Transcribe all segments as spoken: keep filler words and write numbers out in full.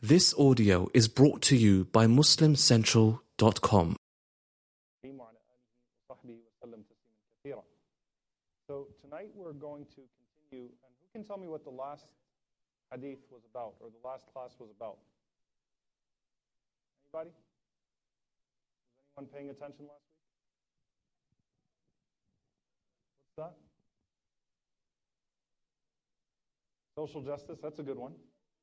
This audio is brought to you by Muslim Central dot com. So tonight we're going to continue, and who can tell me what the last hadith was about, or the last class was about? Anybody? Was anyone paying attention last week? What's that? Social justice, that's a good one.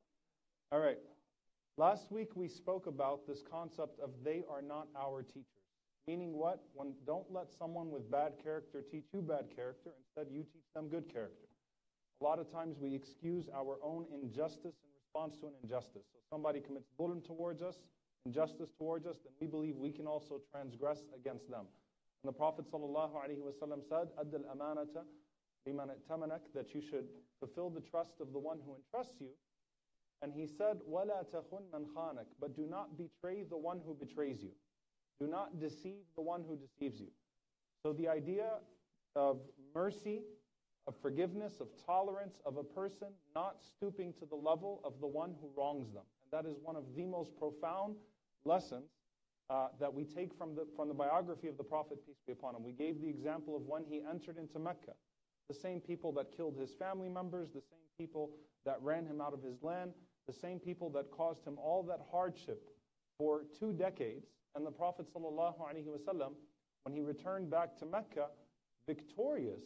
All right. Last week we spoke about this concept of they are not our teachers. Meaning what? When, don't let someone with bad character teach you bad character. Instead, you teach them good character. A lot of times we excuse our own injustice in response to an injustice. So somebody commits dhulm towards us, injustice towards us, then we believe we can also transgress against them. And the Prophet ﷺ said, أَدَّ الْأَمَانَةَ لِمَنْ ائْتَمَنَكَ, that you should fulfill the trust of the one who entrusts you. And he said, وَلَا تَخُنْ مَنْ خَانَكَ, but do not betray the one who betrays you. Do not deceive the one who deceives you. So the idea of mercy, of forgiveness, of tolerance of a person not stooping to the level of the one who wrongs them. And that is one of the most profound lessons uh, that we take from the, from the biography of the Prophet, peace be upon him. We gave the example of when he entered into Mecca. The same people that killed his family members, the same people that ran him out of his land, the same people that caused him all that hardship for two decades. And the Prophet ﷺ, when he returned back to Mecca, victorious,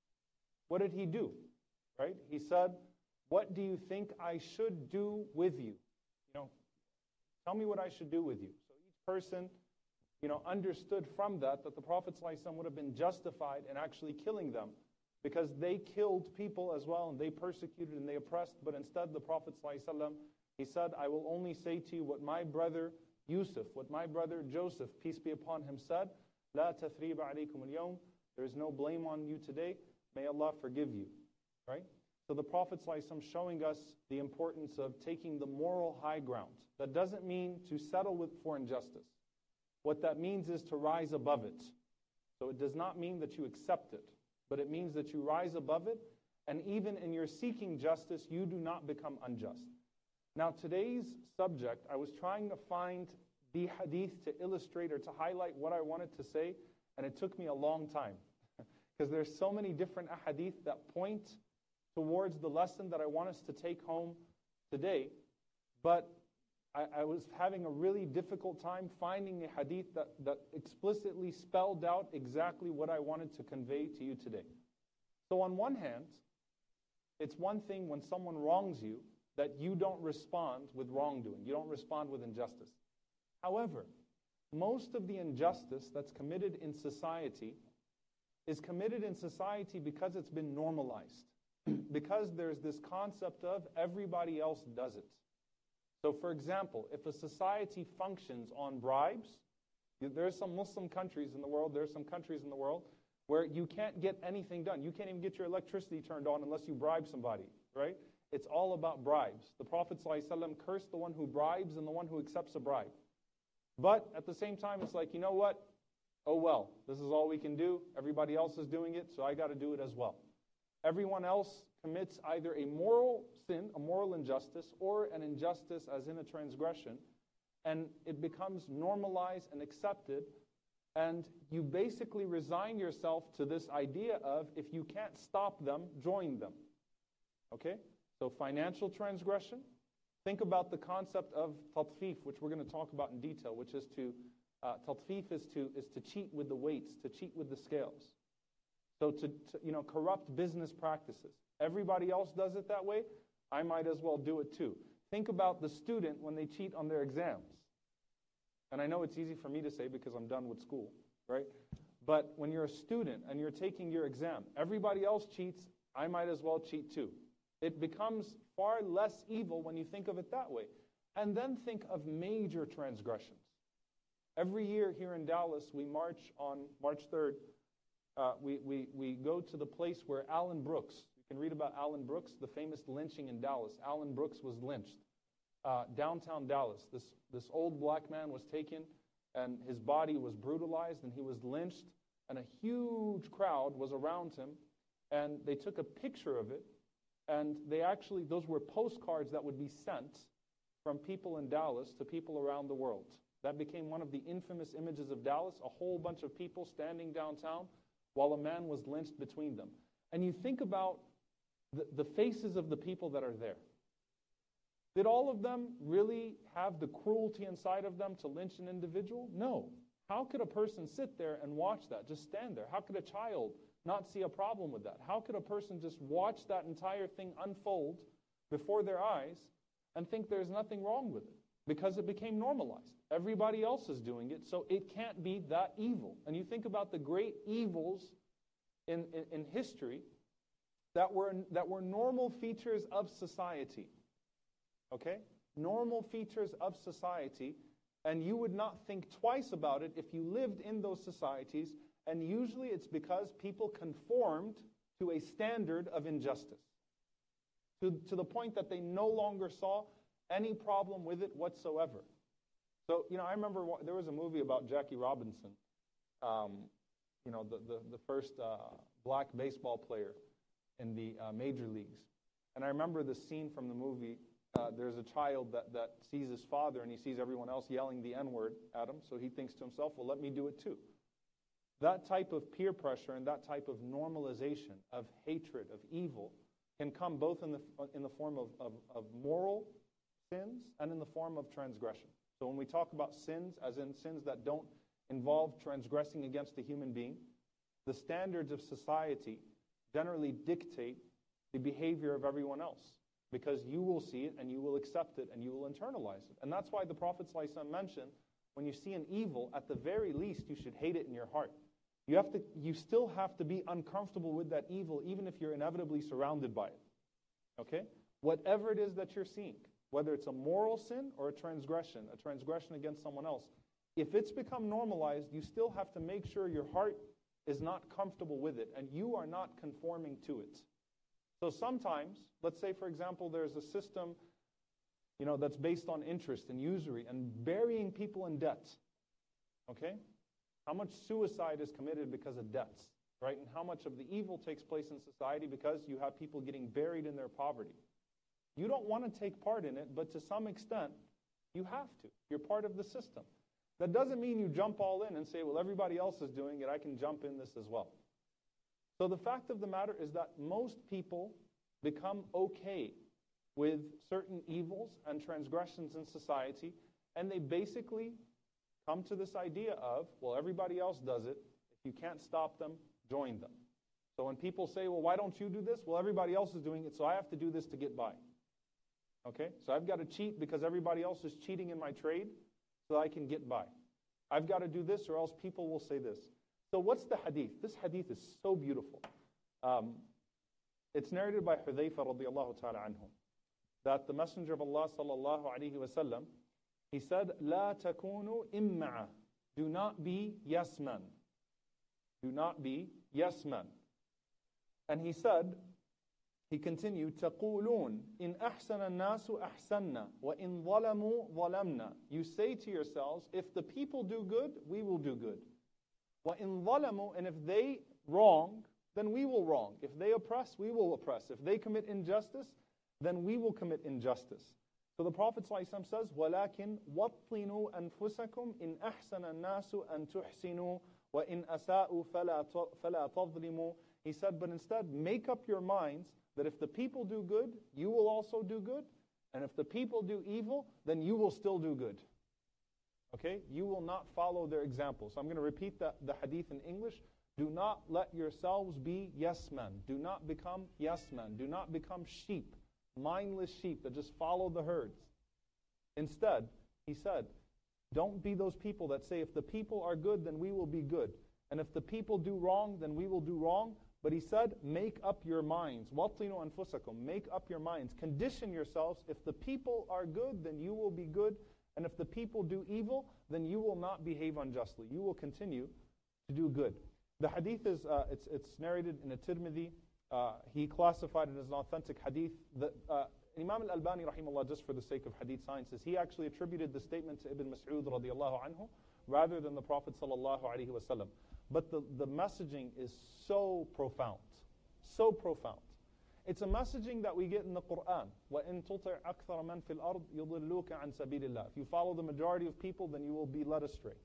what did he do? Right? He said, what do you think I should do with you? You know, tell me what I should do with you. So each person, you know, understood from that that the Prophet ﷺ would have been justified in actually killing them, because they killed people as well, and they persecuted and they oppressed. But instead, the Prophet ﷺ, he said, I will only say to you what my brother Yusuf, what my brother Joseph, peace be upon him, said, لا تثريب عليكم اليوم, there is no blame on you today, may Allah forgive you. Right? So the Prophet ﷺ showing us the importance of taking the moral high ground. That doesn't mean to settle with for injustice. What that means is to rise above it. So it does not mean that you accept it, but it means that you rise above it, and even in your seeking justice, you do not become unjust. Now today's subject, I was trying to find the hadith to illustrate or to highlight what I wanted to say, and it took me a long time. Because there's so many different hadith that point towards the lesson that I want us to take home today, but I, I was having a really difficult time finding a hadith that, that explicitly spelled out exactly what I wanted to convey to you today. So on one hand, it's one thing when someone wrongs you that you don't respond with wrongdoing. You don't respond with injustice. However, most of the injustice that's committed in society is committed in society because it's been normalized. Because there's this concept of everybody else does it. So for example, if a society functions on bribes, there are some Muslim countries in the world, there are some countries in the world where you can't get anything done. You can't even get your electricity turned on unless you bribe somebody, right? It's all about bribes. The Prophet ﷺ cursed the one who bribes and the one who accepts a bribe. But at the same time, it's like, you know what? Oh well, this is all we can do. Everybody else is doing it, so I got to do it as well. Everyone else commits either a moral sin, a moral injustice, or an injustice as in a transgression, and it becomes normalized and accepted, and you basically resign yourself to this idea of if you can't stop them, join them. Okay? So financial transgression. Think about the concept of tatfif, which we're going to talk about in detail, which is to, uh, tatfif is to, is to cheat with the weights, to cheat with the scales. So to, to you know, corrupt business practices. Everybody else does it that way, I might as well do it too. Think about the student when they cheat on their exams. And I know it's easy for me to say because I'm done with school, right? But when you're a student and you're taking your exam, everybody else cheats, I might as well cheat too. It becomes far less evil when you think of it that way. And then think of major transgressions. Every year here in Dallas, we march on March third. Uh, we, we, we go to the place where Alan Brooks, you can read about Alan Brooks, the famous lynching in Dallas. Alan Brooks was lynched. Uh, downtown Dallas, this, this old black man was taken and his body was brutalized and he was lynched, and a huge crowd was around him, and they took a picture of it. And they actually, those were postcards that would be sent from people in Dallas to people around the world. That became one of the infamous images of Dallas, a whole bunch of people standing downtown while a man was lynched between them. And you think about the, the faces of the people that are there. Did all of them really have the cruelty inside of them to lynch an individual? No. How could a person sit there and watch that, just stand there? How could a child not see a problem with that? How could a person just watch that entire thing unfold before their eyes and think there's nothing wrong with it? Because it became normalized. Everybody else is doing it, so it can't be that evil. And you think about the great evils in, in, in history that were, that were normal features of society. Okay? Normal features of society, and you would not think twice about it if you lived in those societies, and usually it's because people conformed to a standard of injustice, to, to the point that they no longer saw any problem with it whatsoever. So, you know, I remember there was a movie about Jackie Robinson, um, you know, the, the, the first uh, black baseball player in the uh, major leagues. And I remember the scene from the movie. Uh, there's a child that, that sees his father and he sees everyone else yelling the N-word at him, so he thinks to himself, well, let me do it too. That type of peer pressure and that type of normalization of hatred, of evil, can come both in the, in the form of, of, of moral sins and in the form of transgression. So when we talk about sins, as in sins that don't involve transgressing against a human being, the standards of society generally dictate the behavior of everyone else, because you will see it and you will accept it and you will internalize it. And that's why the Prophet ﷺ mentioned, when you see an evil, at the very least you should hate it in your heart. You have to, you still have to be uncomfortable with that evil, even if you're inevitably surrounded by it. Okay? Whatever it is that you're seeing, whether it's a moral sin or a transgression, a transgression against someone else, if it's become normalized, you still have to make sure your heart is not comfortable with it and you are not conforming to it. So sometimes, let's say, for example, there's a system, you know, that's based on interest and usury and burying people in debt. Okay? How much suicide is committed because of debts, right? And how much of the evil takes place in society because you have people getting buried in their poverty. You don't want to take part in it, but to some extent, you have to. You're part of the system. That doesn't mean you jump all in and say, well, everybody else is doing it, I can jump in this as well. So the fact of the matter is that most people become okay with certain evils and transgressions in society, and they basically come to this idea of, well, everybody else does it. If you can't stop them, join them. So when people say, well, why don't you do this? Well, everybody else is doing it, so I have to do this to get by. Okay? So I've got to cheat because everybody else is cheating in my trade so I can get by. I've got to do this or else people will say this. So what's the hadith? This hadith is so beautiful. Um, it's narrated by Hudhayfa radiallahu ta'ala anhu, that the Messenger of Allah sallallahu alayhi wa sallam, he said, "La takunu imma'a." Do not be yes men. Do not be yes men. And he said, he continued, تَقُولُونَ إِنْ أَحْسَنَ النَّاسُ أَحْسَنَّا وَإِنْ ظَلَمُوا ظَلَمْنَا. You say to yourselves, if the people do good, we will do good. وَإِنْ ظَلَمُوا. And if they wrong, then we will wrong. If they oppress, we will oppress. If they commit injustice, then we will commit injustice. So the Prophet ﷺ says, وَلَكِنْ وَطِّنُوا أَنفُسَكُمْ إِنْ أَحْسَنَ النَّاسُ أَن تُحْسِنُوا وَإِنْ أَسَاءُوا فَلَا تَظْلِمُوا. He said, but instead, make up your minds that if the people do good, you will also do good. And if the people do evil, then you will still do good. Okay? You will not follow their example. So I'm going to repeat the, the hadith in English. Do not let yourselves be yes men. Do not become yes men. Do not become sheep, mindless sheep that just follow the herds. Instead, he said, don't be those people that say, if the people are good, then we will be good. And if the people do wrong, then we will do wrong. But he said, make up your minds. وَطِّنُوا أَنفُسَكُمْ. Make up your minds. Condition yourselves. If the people are good, then you will be good. And if the people do evil, then you will not behave unjustly. You will continue to do good. The hadith is, uh, it's, it's narrated in a Tirmidhi. Uh, he classified it as an authentic hadith. The, uh, Imam al-Albani, rahimahullah, just for the sake of hadith sciences, he actually attributed the statement to Ibn Mas'ud radiallahu anhu rather than the Prophet sallallahu alaihi wasallam. But the, the messaging is so profound, so profound. It's a messaging that we get in the Quran. وَإِن تُطِعْ أَكْثَرَ مَنْ فِي الْأَرْضِ يُضِلُّوكَ عَنْ سَبِيلِ اللَّهِ. If you follow the majority of people, then you will be led astray.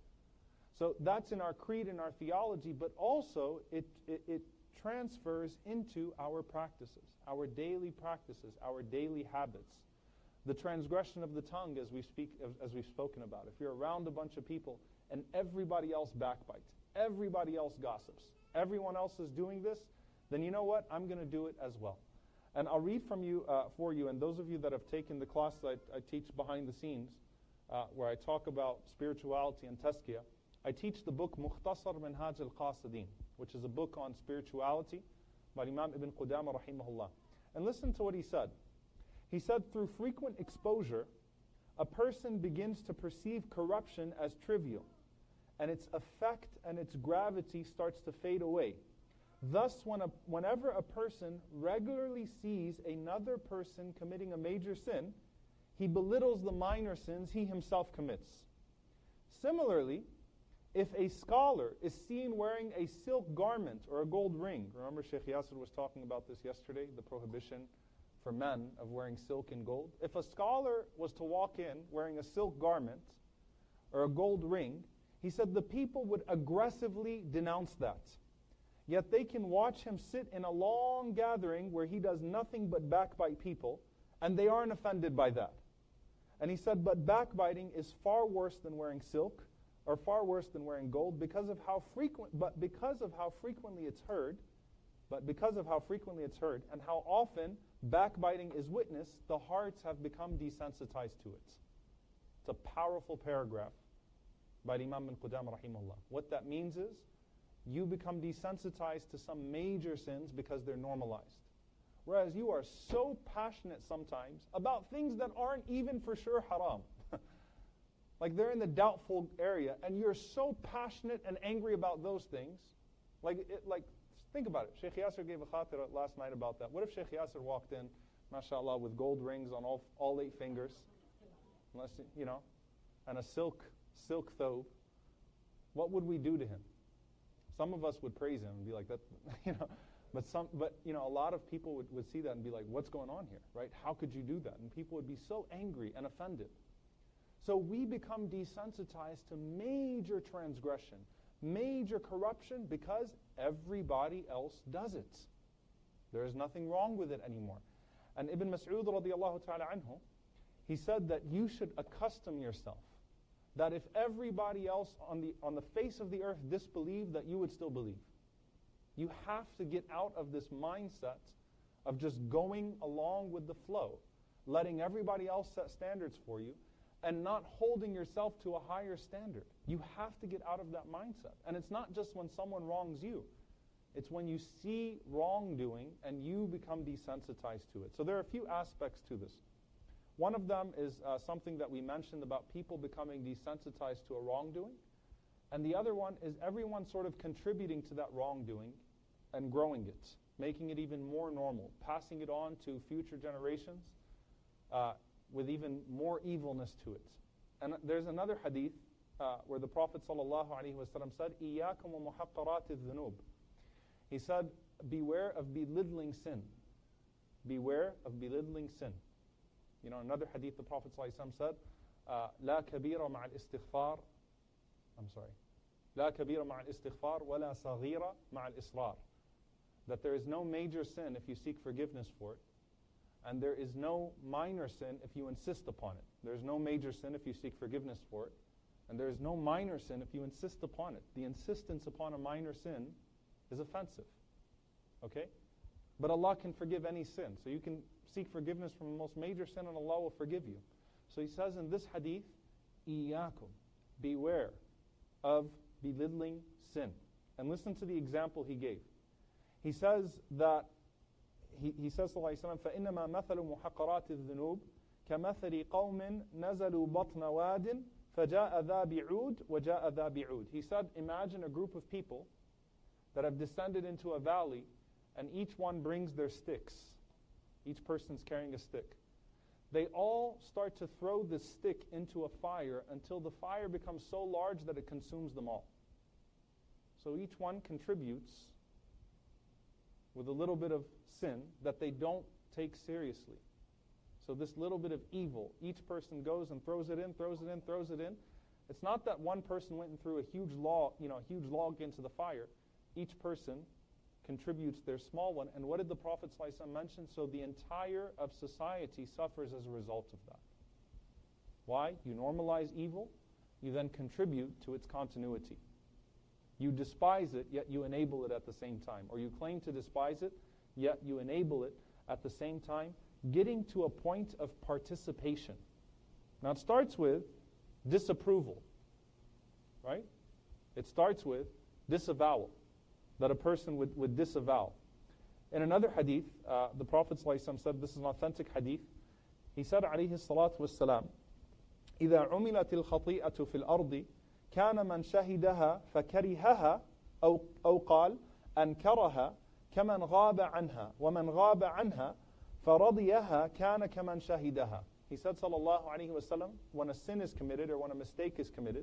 So that's in our creed and our theology, but also it, it, it transfers into our practices, our daily practices, our daily habits. The transgression of the tongue, as we speak, as we've spoken about. If you're around a bunch of people and everybody else backbites, everybody else gossips, everyone else is doing this, then you know what? I'm going to do it as well. And I'll read from you uh, for you, and those of you that have taken the class I, I teach behind the scenes, uh, where I talk about spirituality and tazkiyah, I teach the book Mukhtasar Minhaj al-Qasidin, which is a book on spirituality by Imam Ibn Qudama rahimahullah. And listen to what he said. He said, through frequent exposure, a person begins to perceive corruption as trivial, and its effect and its gravity starts to fade away. Thus, when a, whenever a person regularly sees another person committing a major sin, he belittles the minor sins he himself commits. Similarly, if a scholar is seen wearing a silk garment or a gold ring, remember Sheikh Yasser was talking about this yesterday, the prohibition for men of wearing silk and gold. If a scholar was to walk in wearing a silk garment or a gold ring, he said the people would aggressively denounce that. Yet they can watch him sit in a long gathering where he does nothing but backbite people, and they aren't offended by that. And he said, but backbiting is far worse than wearing silk, or far worse than wearing gold, because of how frequent, but because of how frequently it's heard, but because of how frequently it's heard, and how often backbiting is witnessed, the hearts have become desensitized to it. It's a powerful paragraph by Imam Ibn Qudama rahimahullah. What that means is, you become desensitized to some major sins because they're normalized. Whereas you are so passionate sometimes about things that aren't even for sure haram. Like they're in the doubtful area, and you're so passionate and angry about those things. Like, it, like think about it. Sheikh Yasser gave a khatira last night about that. What if Sheikh Yasser walked in, mashallah, with gold rings on all, all eight fingers, unless, you know, and a silk, silk thobe? What would we do to him? Some of us would praise him and be like that, you know. But some, but you know, a lot of people would, would see that and be like, "What's going on here? Right? How could you do that?" And people would be so angry and offended. So we become desensitized to major transgression, major corruption, because everybody else does it. There is nothing wrong with it anymore. And Ibn Mas'ud radiallahu ta'ala anhu, he said that you should accustom yourself that if everybody else on the on the face of the earth disbelieved, that you would still believe. You have to get out of this mindset of just going along with the flow, letting everybody else set standards for you, and not holding yourself to a higher standard. You have to get out of that mindset. And it's not just when someone wrongs you. It's when you see wrongdoing and you become desensitized to it. So there are a few aspects to this. One of them is uh, something that we mentioned about people becoming desensitized to a wrongdoing. And the other one is everyone sort of contributing to that wrongdoing and growing it, making it even more normal, passing it on to future generations uh, with even more evilness to it. And there's another hadith uh, where the Prophet ﷺ said, إِيَّاكُمْ وَمُحَقَّرَاتِ الذُّنُوبِ. He said, beware of belittling sin. Beware of belittling sin. You know, another hadith, the Prophet ﷺ said, لا كبير مع الاستغفار I'm sorry. لا كبير مع الاستغفار ولا صغيرة مع الإصرار. That there is no major sin if you seek forgiveness for it, and there is no minor sin if you insist upon it. There is no major sin if you seek forgiveness for it, and there is no minor sin if you insist upon it. The insistence upon a minor sin is offensive. Okay? But Allah can forgive any sin. So you can seek forgiveness from the most major sin and Allah will forgive you. So he says in this hadith, إِيَّاكُمْ, beware of belittling sin. And listen to the example he gave. He says that, he, he says, sallallahu alayhi wa sallam, فَإِنَّمَا مَثَلُ مُحَقَّرَاتِ الذُّنُوبِ كَمَثَلِ قَوْمٍ نَزَلُوا بَطْنَ وَادٍ فَجَاءَ ذَا بِعُودٍ وَجَاءَ ذَا بِعُودٍ. He said, imagine a group of people that have descended into a valley, and each one brings their sticks. Each person's carrying a stick. They all start to throw this stick into a fire until the fire becomes so large that it consumes them all. So each one contributes with a little bit of sin that they don't take seriously. So this little bit of evil, each person goes and throws it in, throws it in, throws it in. It's not that one person went and threw a huge log, you know, a huge log into the fire. Each person contributes their small one. And what did the Prophet ﷺ mention? So the entire of society suffers as a result of that. Why? You normalize evil, you then contribute to its continuity. You despise it, yet you enable it at the same time. Or you claim to despise it, yet you enable it at the same time, getting to a point of participation. Now it starts with disapproval, right? It starts with disavowal, that a person would, would disavow. In another hadith, uh, the Prophet ﷺ said, this is an authentic hadith, he said, عليه الصلاة والسلام, إذا عملت الخطيئة في الأرض كان من شهدها فكرهها أو, أو قال أنكرها كمن غاب عنها ومن غاب عنها فرضيها كان كمن شهدها. He said, sallallahu alayhi wa sallam, when a sin is committed or when a mistake is committed,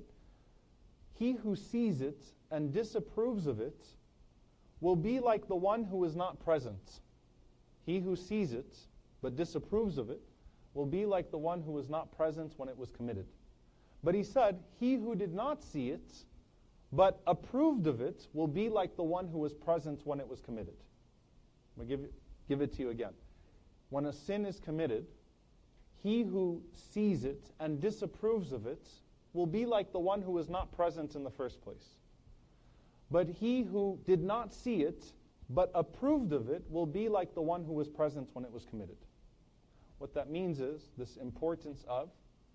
he who sees it and disapproves of it will be like the one who is not present. He who sees it but disapproves of it will be like the one who was not present when it was committed. But he said, he who did not see it but approved of it will be like the one who was present when it was committed. I'm going to give, give it to you again. When a sin is committed, he who sees it and disapproves of it will be like the one who was not present in the first place. But he who did not see it but approved of it will be like the one who was present when it was committed. What that means is this importance of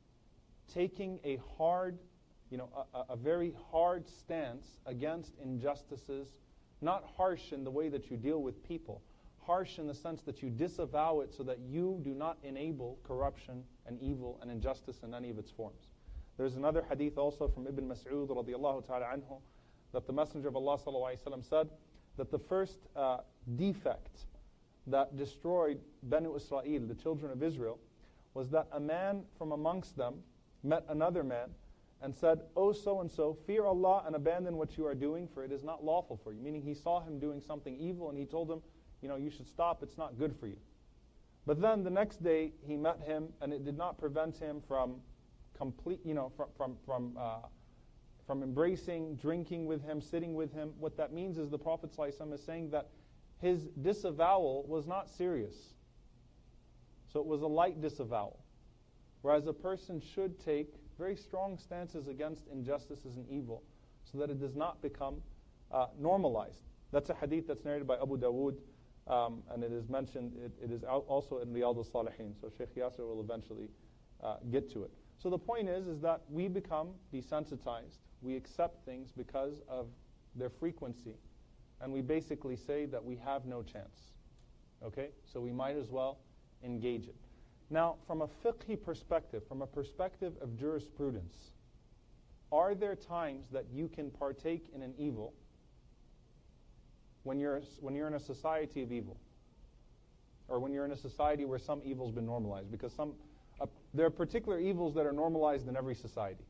taking a hard, you know, a, a very hard stance against injustices, not harsh in the way that you deal with people, harsh in the sense that you disavow it so that you do not enable corruption and evil and injustice in any of its forms. There's another hadith also from Ibn Mas'ud radiyallahu ta'ala anhu that the Messenger of Allah sallallahu alayhi wa sallam said that the first uh, defect that destroyed Banu Israel, the children of Israel, was that a man from amongst them met another man and said, "O so-and-so, fear Allah and abandon what you are doing, for it is not lawful for you." Meaning he saw him doing something evil and he told him, you know, you should stop, it's not good for you. But then the next day he met him and it did not prevent him from complete, you know, from from from, uh, from embracing, drinking with him, sitting with him. What that means is the Prophet ﷺ is saying that his disavowal was not serious. So it was a light disavowal. Whereas a person should take very strong stances against injustices and evil so that it does not become uh, normalized. That's a hadith that's narrated by Abu Dawood, um, and it is mentioned, it, it is also in Riyadh al-Salihin, so Shaykh Yasser will eventually uh, get to it. So the point is, is that we become desensitized, we accept things because of their frequency, and we basically say that we have no chance. Okay? So we might as well engage it. Now, from a fiqhi perspective, from a perspective of jurisprudence, are there times that you can partake in an evil when you're, when you're in a society of evil? Or when you're in a society where some evil's been normalized? Because some, uh, there are particular evils that are normalized in every society.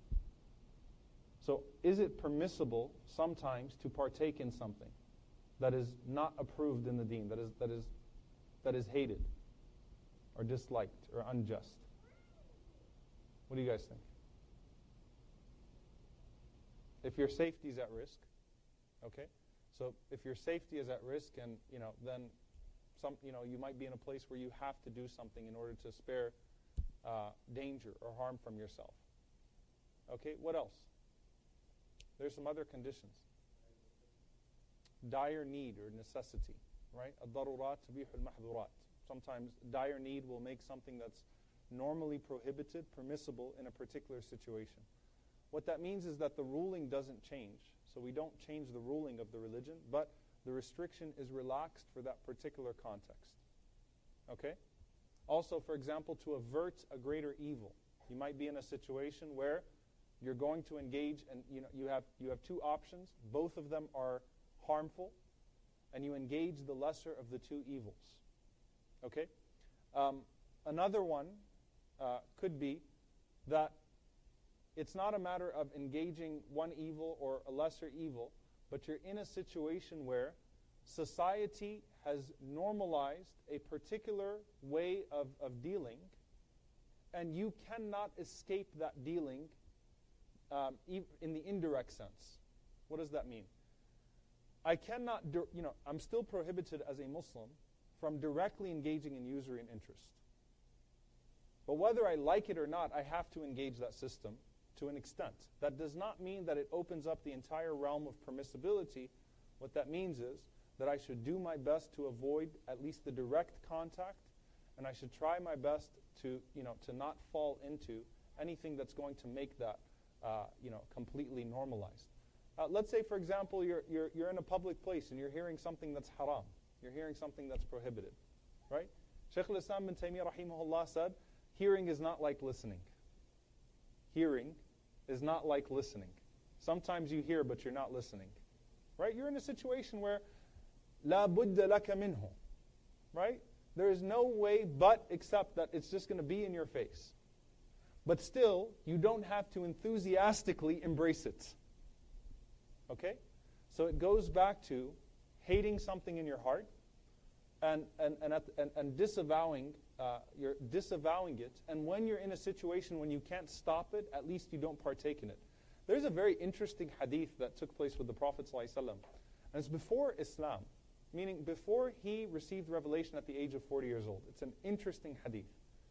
So is it permissible sometimes to partake in something that is not approved in the deen, that is, that is, that is hated or disliked or unjust? What do you guys think? If your safety is at risk, okay? So if your safety is at risk, and you know, then some, you know, you might be in a place where you have to do something in order to spare uh, danger or harm from yourself. Okay, what else? There's some other conditions. Dire need or necessity, right? Ad-darurat tubihu al-mahdhurat. Sometimes dire need will make something that's normally prohibited permissible in a particular situation. What that means is that the ruling doesn't change. So we don't change the ruling of the religion, but the restriction is relaxed for that particular context. Okay? Also, for example, to avert a greater evil. You might be in a situation where you're going to engage, and you know you have you have two options. Both of them are harmful, and you engage the lesser of the two evils. Okay? Um, another one uh, could be that it's not a matter of engaging one evil or a lesser evil, but you're in a situation where society has normalized a particular way of, of dealing, and you cannot escape that dealing um, in the indirect sense. What does that mean? I cannot, you know, I'm still prohibited as a Muslim from directly engaging in usury and interest. But whether I like it or not, I have to engage that system to an extent. That does not mean that it opens up the entire realm of permissibility. What that means is that I should do my best to avoid at least the direct contact, and I should try my best to, you know, to not fall into anything that's going to make that, uh, you know, completely normalized. Uh, let's say, for example, you're, you're, you're in a public place and you're hearing something that's haram. You're hearing something that's prohibited, right? Shaykh al-Islam bin Taymiyyah rahimahullah said, hearing is not like listening. Hearing is not like listening. Sometimes you hear, but you're not listening, right? You're in a situation where la budda laka minhu, right? There is no way but except that it's just going to be in your face. But still, you don't have to enthusiastically embrace it. Okay? So it goes back to hating something in your heart and and and, at, and, and disavowing uh, you're disavowing it. And when you're in a situation when you can't stop it, at least you don't partake in it. There's a very interesting hadith that took place with the Prophet ﷺ, and it's before Islam, meaning before he received revelation at the age of forty years old. It's an interesting hadith.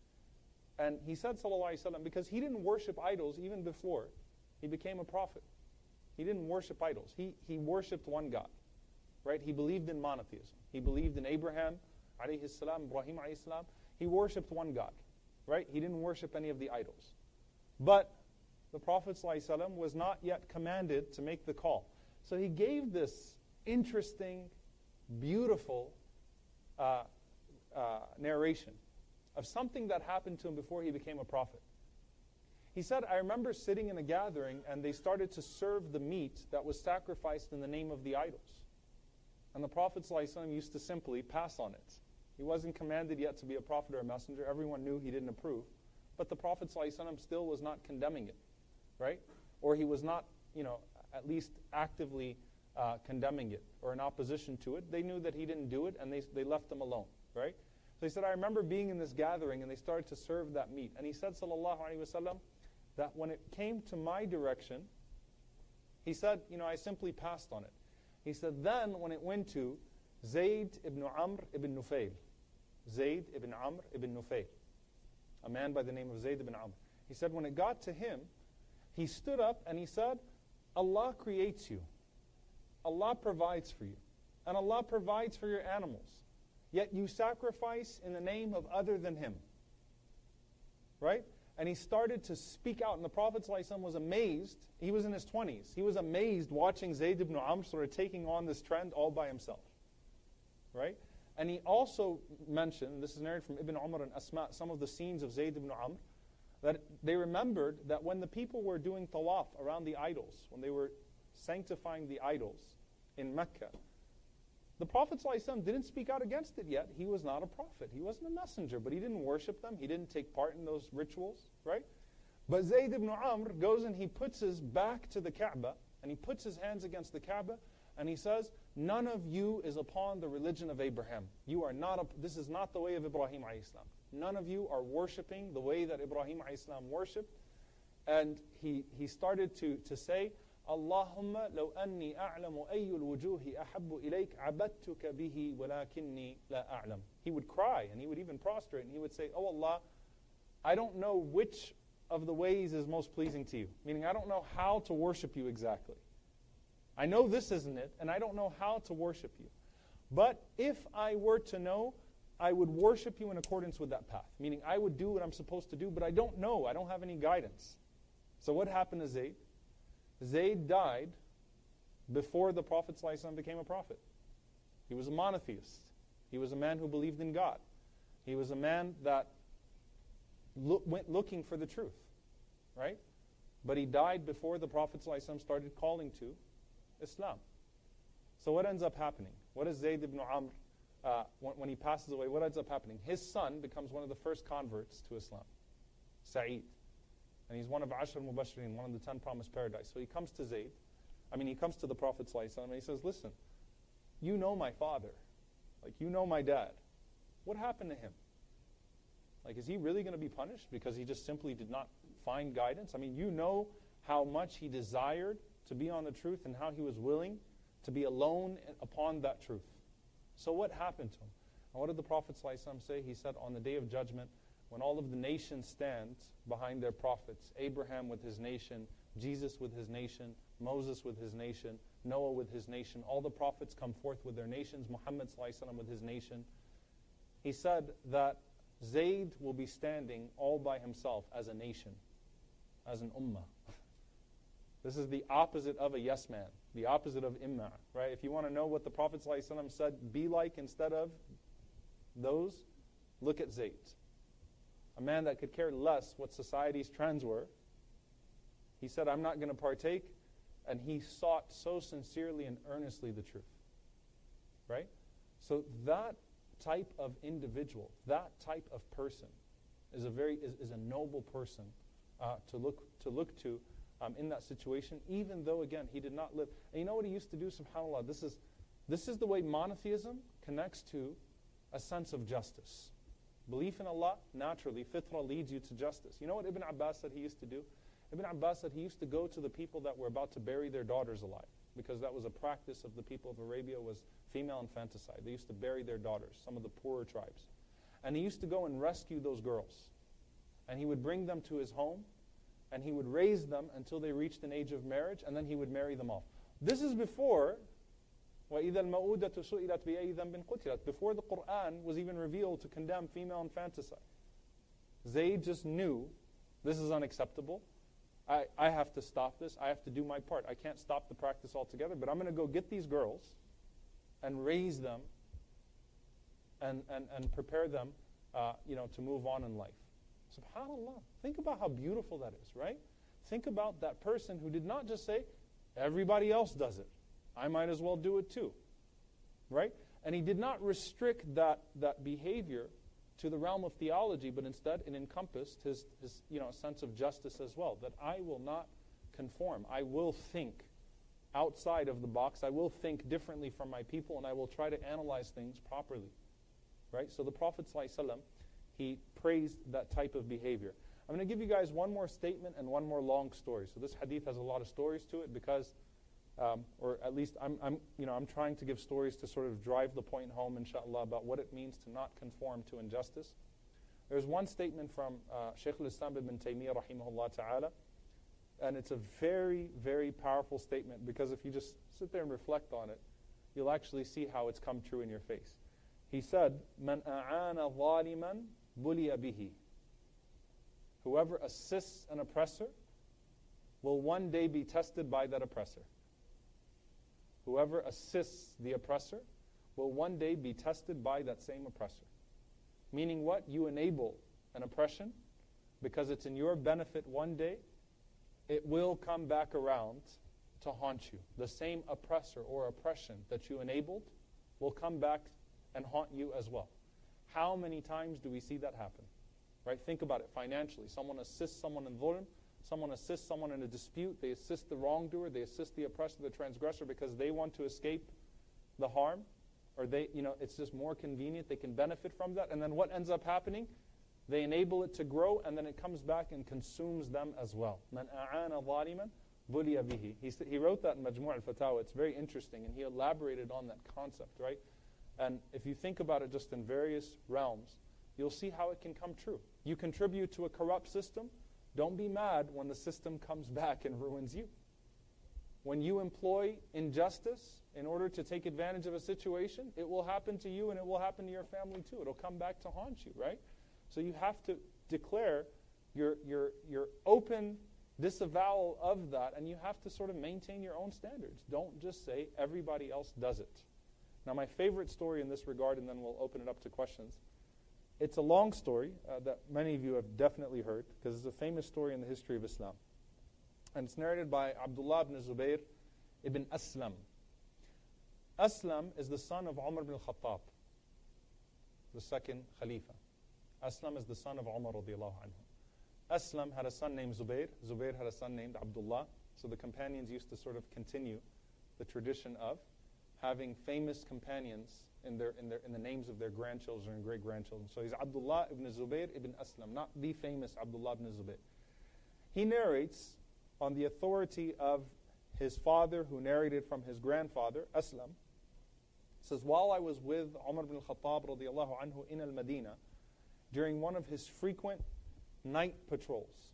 And he said, sallallahu alaihi wasallam, because he didn't worship idols even before he became a prophet. He didn't worship idols. He, he worshipped one God, right? He believed in monotheism. He believed in Abraham, alayhi salam, Ibrahim, alayhi salam. He worshipped one God, right? He didn't worship any of the idols. But the Prophet ﷺ was not yet commanded to make the call. So he gave this interesting, beautiful uh, uh, narration of something that happened to him before he became a prophet. He said, I remember sitting in a gathering and they started to serve the meat that was sacrificed in the name of the idols. And the Prophet ﷺ used to simply pass on it. He wasn't commanded yet to be a prophet or a messenger. Everyone knew he didn't approve. But the Prophet ﷺ still was not condemning it, right? Or he was not, you know, at least actively uh, condemning it or in opposition to it. They knew that he didn't do it and they, they left him alone, right? So he said, I remember being in this gathering and they started to serve that meat. And he said, sallallahu alaihi wasallam, that when it came to my direction, he said, you know, I simply passed on it. He said, then when it went to Zayd ibn Amr ibn Nufayl, Zayd ibn Amr ibn Nufayl, a man by the name of Zayd ibn Amr. He said, when it got to him, he stood up and he said, Allah creates you. Allah provides for you. And Allah provides for your animals. Yet you sacrifice in the name of other than Him. Right? And he started to speak out. And the Prophet ﷺ was amazed. He was in his twenties. He was amazed watching Zayd ibn Amr sort of taking on this trend all by himself. Right? And he also mentioned, and this is narrated from Ibn Umar and Asma, some of the scenes of Zayd ibn Amr, that they remembered that when the people were doing tawaf around the idols, when they were sanctifying the idols in Mecca, the Prophet ﷺ didn't speak out against it yet. He was not a prophet. He wasn't a messenger, but he didn't worship them. He didn't take part in those rituals, right? But Zayd ibn Amr goes and he puts his back to the Kaaba, and he puts his hands against the Kaaba, and he says, none of you is upon the religion of Abraham. You are not, a, this is not the way of Ibrahim alayhi salam. None of you are worshiping the way that Ibrahim alayhi salam worshipped. And he, he started to, to say, Allahumma law anni a'lamu ayyul wujuhi ahabbu ilayk abadtuka bihi walakinni la a'lam. He would cry and he would even prostrate and he would say, oh Allah, I don't know which of the ways is most pleasing to you. Meaning I don't know how to worship you exactly. I know this isn't it and I don't know how to worship you. But if I were to know, I would worship you in accordance with that path. Meaning I would do what I'm supposed to do, but I don't know. I don't have any guidance. So what happened to Zayd? Zayd died before the Prophet ﷺ became a prophet. He was a monotheist. He was a man who believed in God. He was a man that lo- went looking for the truth, right? But he died before the Prophet ﷺ started calling to Islam. So what ends up happening? What is Zayd ibn Amr, uh, when, when he passes away, what ends up happening? His son becomes one of the first converts to Islam, Sa'id. And he's one of Ashar Mubashirin, one of the ten promised paradise. So he comes to Zayd, I mean he comes to the Prophet ﷺ and he says, listen, you know my father. Like, you know my dad. What happened to him? Like, is he really going to be punished because he just simply did not find guidance? I mean, you know how much he desired to be on the truth and how he was willing to be alone upon that truth. So what happened to him? And what did the Prophet ﷺ say? He said, on the Day of Judgment, when all of the nations stand behind their prophets, Abraham with his nation, Jesus with his nation, Moses with his nation, Noah with his nation, all the prophets come forth with their nations, Muhammad ﷺ with his nation. He said that Zayd will be standing all by himself as a nation, as an ummah. This is the opposite of a yes man, the opposite of imma, right? If you want to know what the Prophet ﷺ said, be like instead of those, look at Zayd. A man that could care less what society's trends were. He said, I'm not going to partake, and he sought so sincerely and earnestly the truth, right? So that type of individual, that type of person is a very is, is a noble person uh, to look to look to um, in that situation, even though again he did not live. And you know what he used to do, subhanAllah, this is this is the way monotheism connects to a sense of justice. Belief in Allah, naturally, fitrah leads you to justice. You know what Ibn Abbas said he used to do? Ibn Abbas said he used to go to the people that were about to bury their daughters alive, because that was a practice of the people of Arabia, was female infanticide. They used to bury their daughters, some of the poorer tribes. And he used to go and rescue those girls. And he would bring them to his home, and he would raise them until they reached an age of marriage, and then he would marry them off. This is before وَإِذَا الْمَوْءُودَةُ سُئِلَتْ بِأَيِّ ذَنْبٍ قُتِلَتْ, before the Qur'an was even revealed to condemn female infanticide. Zayd just knew, this is unacceptable. I, I have to stop this. I have to do my part. I can't stop the practice altogether, but I'm going to go get these girls and raise them and, and, and prepare them uh, you know, to move on in life. SubhanAllah. Think about how beautiful that is, right? Think about that person who did not just say, everybody else does it, I might as well do it too, right? And he did not restrict that, that behavior to the realm of theology, but instead it encompassed his, his you know, sense of justice as well, that I will not conform. I will think outside of the box. I will think differently from my people, and I will try to analyze things properly, right? So the Prophet ﷺ, he praised that type of behavior. I'm going to give you guys one more statement and one more long story. So this hadith has a lot of stories to it because, um, or at least I'm, I'm, you know, I'm trying to give stories to sort of drive the point home, inshallah, about what it means to not conform to injustice. There's one statement from uh, Shaykh al-Islam ibn Taymiyyah, rahimahullah ta'ala, and it's a very, very powerful statement because if you just sit there and reflect on it, you'll actually see how it's come true in your face. He said, "Man a'ana zaliman buliya bihi." Whoever assists an oppressor will one day be tested by that oppressor. Whoever assists the oppressor will one day be tested by that same oppressor. Meaning what? You enable an oppression because it's in your benefit one day. It will come back around to haunt you. The same oppressor or oppression that you enabled will come back and haunt you as well. How many times do we see that happen? Right? Think about it financially. Someone assists someone in dhulm, someone assists someone in a dispute, they assist the wrongdoer, they assist the oppressor, the transgressor because they want to escape the harm, or they, you know, it's just more convenient, they can benefit from that, and then what ends up happening? They enable it to grow, and then it comes back and consumes them as well. Man a'ana zaliman buliya bihi. He, he wrote that in Majmu' al-Fatawa. It's very interesting, and he elaborated on that concept, right? And if you think about it just in various realms, you'll see how it can come true. You contribute to a corrupt system, don't be mad when the system comes back and ruins you. When you employ injustice in order to take advantage of a situation, it will happen to you and it will happen to your family too. It'll come back to haunt you, right? So you have to declare your, your, your open disavowal of that, and you have to sort of maintain your own standards. Don't just say everybody else does it. Now my favorite story in this regard, and then we'll open it up to questions. It's a long story uh, that many of you have definitely heard, because it's a famous story in the history of Islam. And it's narrated by Abdullah ibn Zubayr ibn Aslam. Aslam is the son of Umar ibn al-Khattab, the second Khalifa. Aslam is the son of Umar radiallahu anhu. Aslam had a son named Zubayr. Zubayr had a son named Abdullah. So the companions used to sort of continue the tradition of having famous companions in their in their in the names of their grandchildren and great grandchildren. So he's Abdullah ibn Zubayr ibn Aslam, not the famous Abdullah ibn Zubayr. He narrates on the authority of his father, who narrated from his grandfather, Aslam. Says, while I was with Umar ibn al-Khattab radiallahu anhu in al-Madinah, during one of his frequent night patrols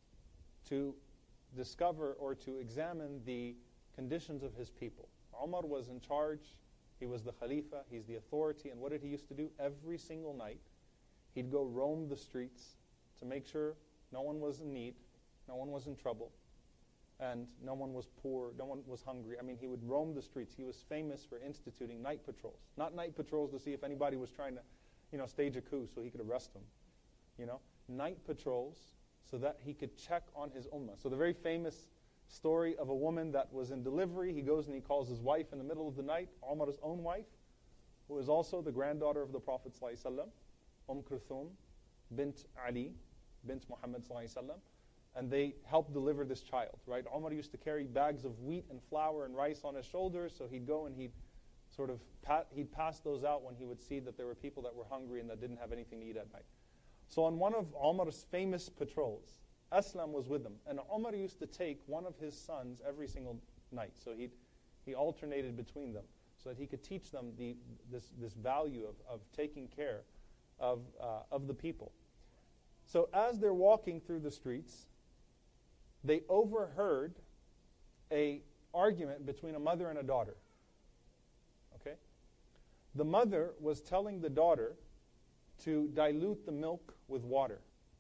to discover or to examine the conditions of his people. Umar was in charge. He was the Khalifa. He's the authority. And what did he used to do? Every single night, he'd go roam the streets to make sure no one was in need, no one was in trouble, and no one was poor, no one was hungry. I mean, he would roam the streets. He was famous for instituting night patrols. Not night patrols to see if anybody was trying to, you know, stage a coup so he could arrest them. You know, night patrols so that he could check on his ummah. So the very famous story of a woman that was in delivery, he goes and he calls his wife in the middle of the night, Umar's own wife, who is also the granddaughter of the Prophet ﷺ, Umm Kulthum bint Ali, bint Muhammad ﷺ, and they helped deliver this child, right? Umar used to carry bags of wheat and flour and rice on his shoulders, so he'd go and he'd sort of, pat, he'd pass those out when he would see that there were people that were hungry and that didn't have anything to eat at night. So on one of Umar's famous patrols, Aslam was with them, and Umar used to take one of his sons every single night. So he he alternated between them so that he could teach them the this this value of, of taking care of uh, of the people. So as they're walking through the streets, they overheard a argument between a mother and a daughter. Okay? The mother was telling the daughter to dilute the milk with water.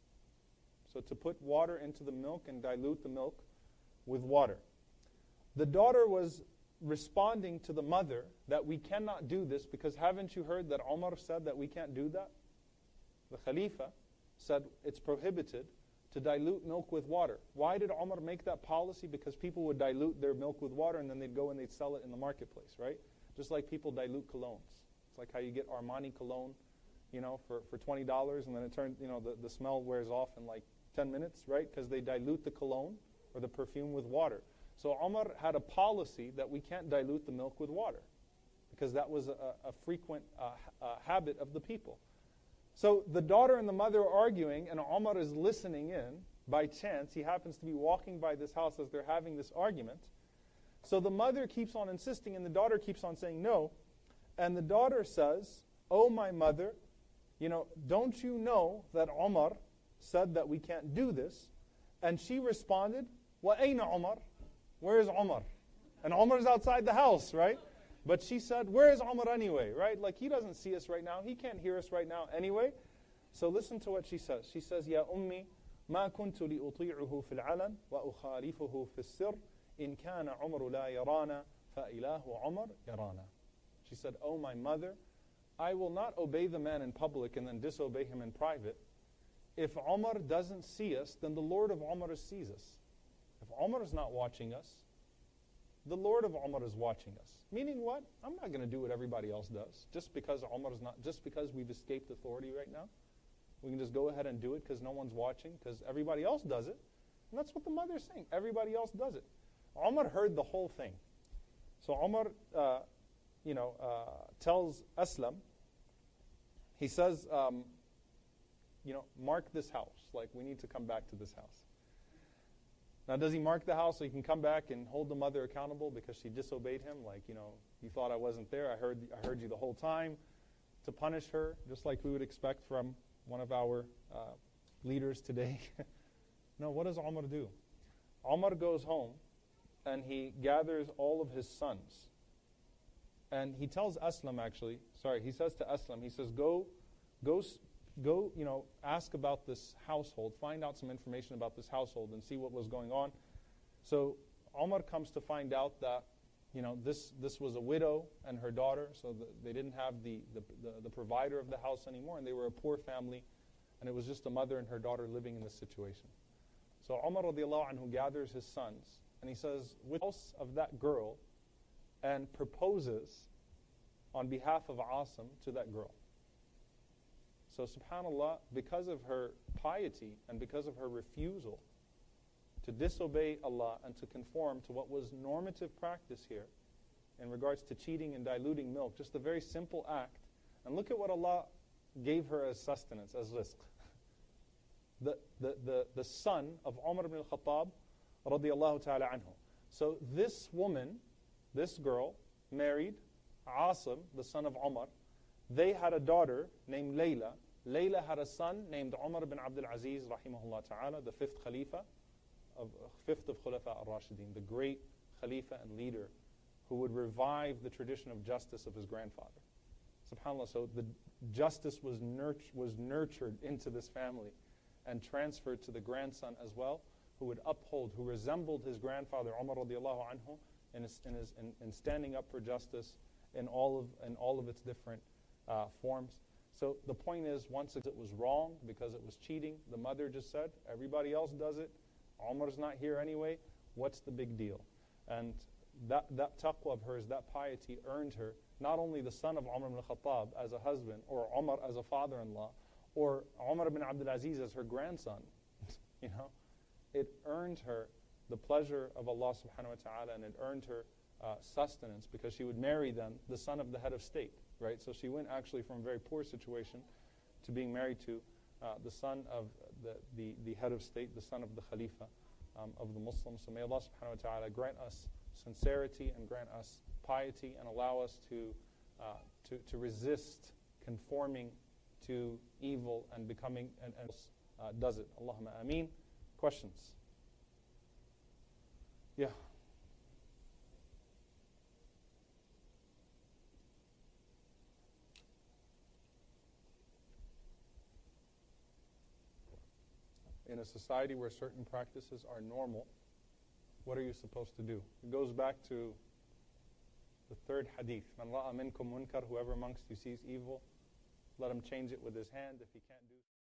So to put water into the milk and dilute the milk with water. The daughter was responding to the mother that we cannot do this because haven't you heard that Umar said that we can't do that? The Khalifa said it's prohibited to dilute milk with water. Why did Umar make that policy? Because people would dilute their milk with water and then they'd go and they'd sell it in the marketplace, right? Just like people dilute colognes. It's like how you get Armani cologne, you know, for, for twenty dollars and then it turns, you know, the, the smell wears off in like ten minutes, right? Because they dilute the cologne or the perfume with water. So Umar had a policy that we can't dilute the milk with water because that was a, a frequent uh, uh, habit of the people. So the daughter and the mother are arguing, and Umar is listening in by chance. He happens to be walking by this house as they're having this argument. So the mother keeps on insisting, and the daughter keeps on saying no. And the daughter says, "Oh, my mother, you know, don't you know that Umar said that we can't do this?" And she responded, "Wa ayna Umar? Where is Umar?" And Umar's outside the house, right? But she said, "Where is Umar anyway?" Right? Like he doesn't see us right now. He can't hear us right now anyway. So listen to what she says. She says, "Ya ummi, ma kuntu li uti'uhu fil alan wa ukhalifuhu fil sir in kana Umar la yarana fa ilahu Umar yarana." She said, "Oh my mother, I will not obey the man in public and then disobey him in private. If Umar doesn't see us, then the Lord of Umar sees us. If Umar is not watching us, the Lord of Umar is watching us." Meaning what? I'm not going to do what everybody else does. Just because Umar is not, just because we've escaped authority right now, we can just go ahead and do it because no one's watching, because everybody else does it. And that's what the mother's saying. Everybody else does it. Umar heard the whole thing. So Umar, uh, you know, uh, tells Aslam, he says, um, you know, mark this house. Like, we need to come back to this house. Now, does he mark the house so he can come back and hold the mother accountable because she disobeyed him? Like, you know, you thought I wasn't there. I heard, I heard you the whole time. To punish her, just like we would expect from one of our uh, leaders today. No, what does Umar do? Umar goes home and he gathers all of his sons. And he tells Aslam, actually, sorry, he says to Aslam, he says, go, go, Go, you know, ask about this household, find out some information about this household and see what was going on. So Umar comes to find out that, you know, this this was a widow and her daughter, so the, they didn't have the, the, the, the provider of the house anymore, and they were a poor family, and it was just a mother and her daughter living in this situation. So Umar radiallahu anhu gathers his sons, and he says, with the house of that girl, and proposes on behalf of Asim to that girl. So subhanAllah, because of her piety and because of her refusal to disobey Allah and to conform to what was normative practice here, in regards to cheating and diluting milk, just a very simple act. And look at what Allah gave her as sustenance, as rizq. The, the, the, the son of Umar ibn al-Khattab, radiyallahu ta'ala anhu. So this woman, this girl, married Asim, the son of Umar. They had a daughter named Layla. Layla had a son named Umar ibn Abdul Aziz, rahimahullah ta'ala, the fifth Khalifa, of, fifth of Khulafa al-Rashidin, the great Khalifa and leader who would revive the tradition of justice of his grandfather. SubhanAllah, so the justice was, nurt was nurtured into this family and transferred to the grandson as well, who would uphold, who resembled his grandfather Umar radiallahu anhu in, his, in, his, in, in standing up for justice in all of, in all of its different uh, forms. So the point is, once it was wrong because it was cheating, the mother just said, everybody else does it, Umar's not here anyway, what's the big deal? And that, that taqwa of hers, that piety earned her not only the son of Umar ibn Khattab as a husband, or Umar as a father-in-law, or Umar ibn Abdul Aziz as her grandson. You know, it earned her the pleasure of Allah subhanahu wa ta'ala, and it earned her uh, sustenance, because she would marry then the son of the head of state, right? So she went actually from a very poor situation to being married to uh, the son of the, the, the head of state, the son of the Khalifa um, of the Muslims. So may Allah subhanahu wa ta'ala grant us sincerity and grant us piety, and allow us to, uh, to, to resist conforming to evil and becoming, and, and uh, does it. Allahumma ameen. Questions? Yeah. In a society where certain practices are normal, what are you supposed to do? It goes back to the third hadith. Man ra'a minkum munkar, whoever amongst you sees evil, let him change it with his hand. If he can't do